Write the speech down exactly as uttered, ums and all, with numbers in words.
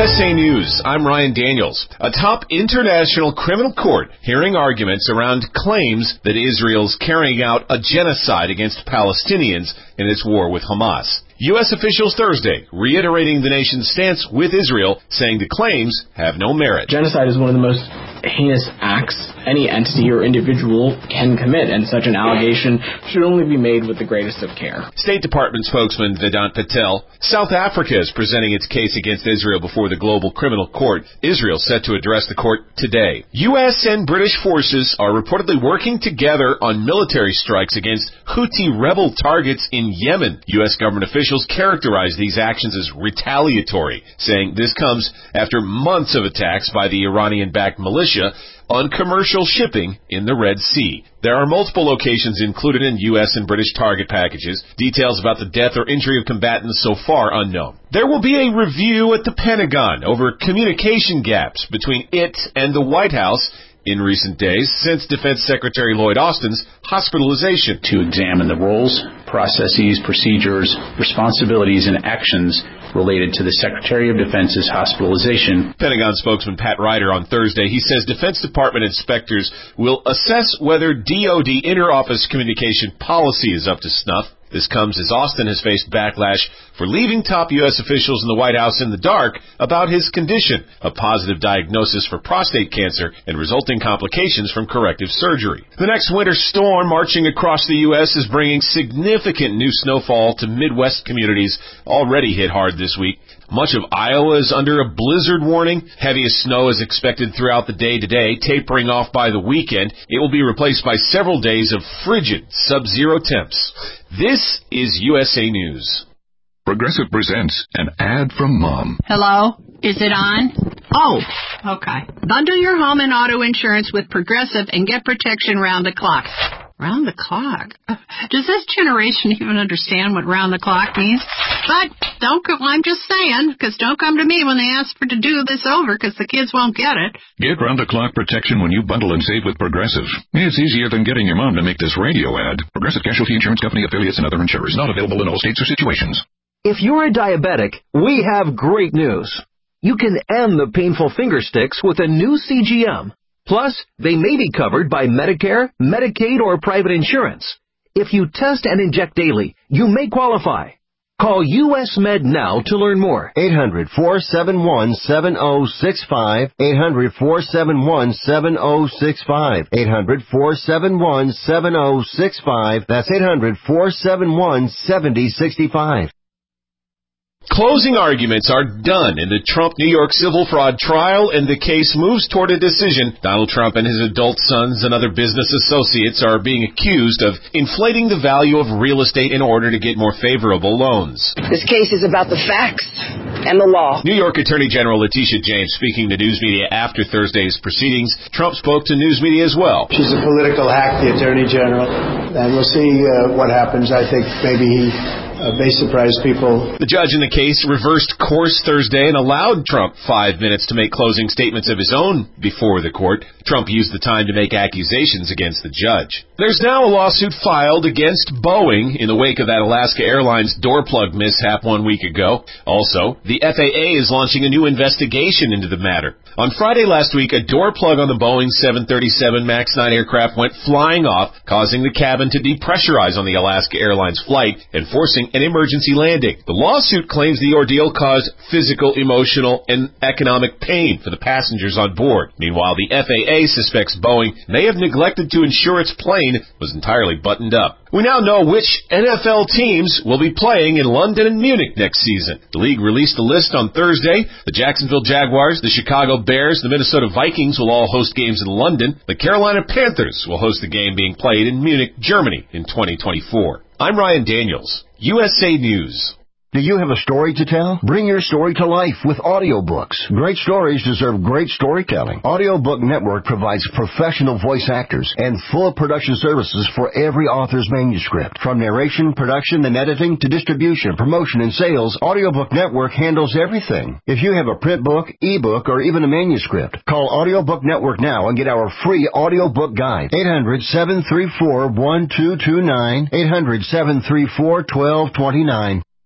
S A News, I'm Ryan Daniels. A top international criminal court hearing arguments around claims that Israel's carrying out a genocide against Palestinians in its war with Hamas. U S officials Thursday reiterating the nation's stance with Israel, saying the claims have no merit. Genocide is one of the most heinous acts any entity or individual can commit, and such an allegation should only be made with the greatest of care. State Department spokesman Vedant Patel. South Africa is presenting its case against Israel before the Global Criminal Court. Israel set to address the court today. U S and British forces are reportedly working together on military strikes against Houthi rebel targets in Yemen. U S government officials characterize these actions as retaliatory, saying this comes after months of attacks by the Iranian-backed militia on commercial shipping in the Red Sea. There are multiple locations included in U S and British target packages. Details about the death or injury of combatants so far unknown. There will be a review at the Pentagon over communication gaps between it and the White House in recent days since Defense Secretary Lloyd Austin's hospitalization. To examine the roles, processes, procedures, responsibilities, and actions related to the Secretary of Defense's hospitalization. Pentagon spokesman Pat Ryder on Thursday, he says Defense Department inspectors will assess whether D O D inter-office communication policy is up to snuff. This comes as Austin has faced backlash for leaving top U S officials in the White House in the dark about his condition, a positive diagnosis for prostate cancer and resulting complications from corrective surgery. The next winter storm marching across the U S is bringing significant new snowfall to Midwest communities already hit hard this week. Much of Iowa is under a blizzard warning. Heaviest snow is expected throughout the day today, tapering off by the weekend. It will be replaced by several days of frigid sub-zero temps. This is U S A News. Progressive presents an ad from Mom. Hello? Is it on? Oh, okay. Bundle your home and auto insurance with Progressive and get protection round the clock. Round the clock? Does this generation even understand what round the clock means? But don't go, I'm just saying, because don't come to me when they ask for to do this over, because the kids won't get it. Get round-the-clock protection when you bundle and save with Progressive. It's easier than getting your mom to make this radio ad. Progressive Casualty Insurance Company, affiliates, and other insurers. Not available in all states or situations. If you're a diabetic, we have great news. You can end the painful finger sticks with a new C G M. Plus, they may be covered by Medicare, Medicaid, or private insurance. If you test and inject daily, you may qualify. Call U S Med now to learn more. eight hundred, four seven one, seven zero six five. eight hundred, four seven one, seven zero six five. eight hundred, four seven one, seven zero six five. That's eight hundred, four seven one, seven zero six five. Closing arguments are done in the Trump New York civil fraud trial, and the case moves toward a decision. Donald Trump and his adult sons and other business associates are being accused of inflating the value of real estate in order to get more favorable loans. This case is about the facts and the law. New York Attorney General Letitia James speaking to news media after Thursday's proceedings. Trump spoke to news media as well. She's a political hack, the Attorney General, and we'll see uh, what happens. I think maybe he Uh, may surprise people. The judge in the case reversed course Thursday and allowed Trump five minutes to make closing statements of his own before the court. Trump used the time to make accusations against the judge. There's now a lawsuit filed against Boeing in the wake of that Alaska Airlines door plug mishap one week ago. Also, the F A A is launching a new investigation into the matter. On Friday last week, a door plug on the Boeing seven thirty-seven MAX nine aircraft went flying off, causing the cabin to depressurize on the Alaska Airlines flight and forcing an emergency landing. The lawsuit claims the ordeal caused physical, emotional, and economic pain for the passengers on board. Meanwhile, the F A A suspects Boeing may have neglected to ensure its plane was entirely buttoned up. We now know which N F L teams will be playing in London and Munich next season. The league released a list on Thursday. The Jacksonville Jaguars, the Chicago Bears, the Minnesota Vikings will all host games in London. The Carolina Panthers will host the game being played in Munich, Germany in twenty twenty-four. I'm Ryan Daniels, U S A News. Do you have a story to tell? Bring your story to life with audiobooks. Great stories deserve great storytelling. Audiobook Network provides professional voice actors and full production services for every author's manuscript. From narration, production, and editing to distribution, promotion, and sales, Audiobook Network handles everything. If you have a print book, ebook, or even a manuscript, call Audiobook Network now and get our free audiobook guide. eight hundred, seven three four, one two two nine. eight hundred, seven three four, one two two nine.